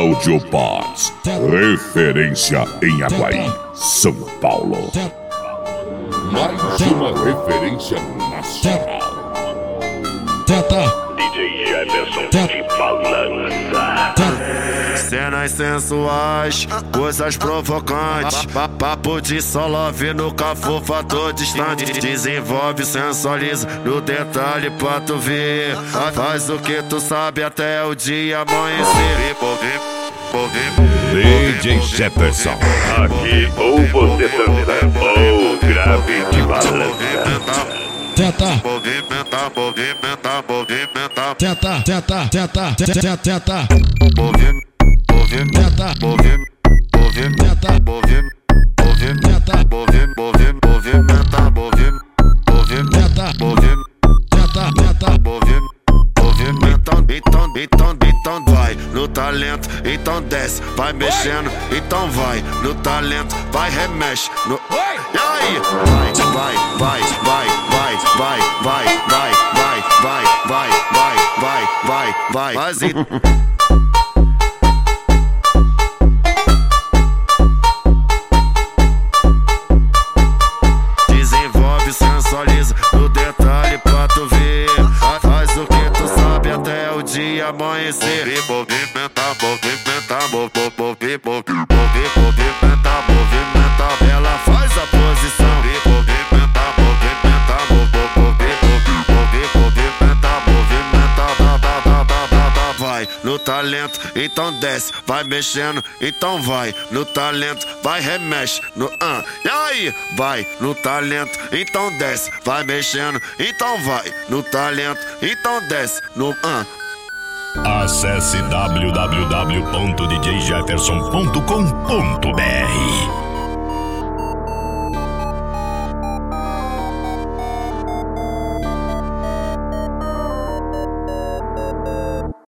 Audiobots, referência em Aguaí, São Paulo. Mais uma referência nacional. DJ Jefferson de balança. Cenas sensuais, coisas provocantes, papo de só love no cafufa tô distante. Desenvolve, sensualiza no detalhe pra tu ver. Faz o que tu sabe até o dia amanhecer. DJ Jefferson. Aqui ou você dança ou grave de balança. Tenta. Então vai no talento, então desce, vai mexendo, então vai no talento, vai remexe no. E aí? Vai. Desenvolve, sensualiza no detalhe pra tu ver. Faz o que tu sabe até o dia amanhecer. Movimenta. Ela faz a posição. Vai no talento, então desce, vai mexendo, então vai no talento, vai remexe no E aí? Vai no talento, então desce, vai mexendo, então vai no talento, então desce no Acesse www.djjefferson.com.br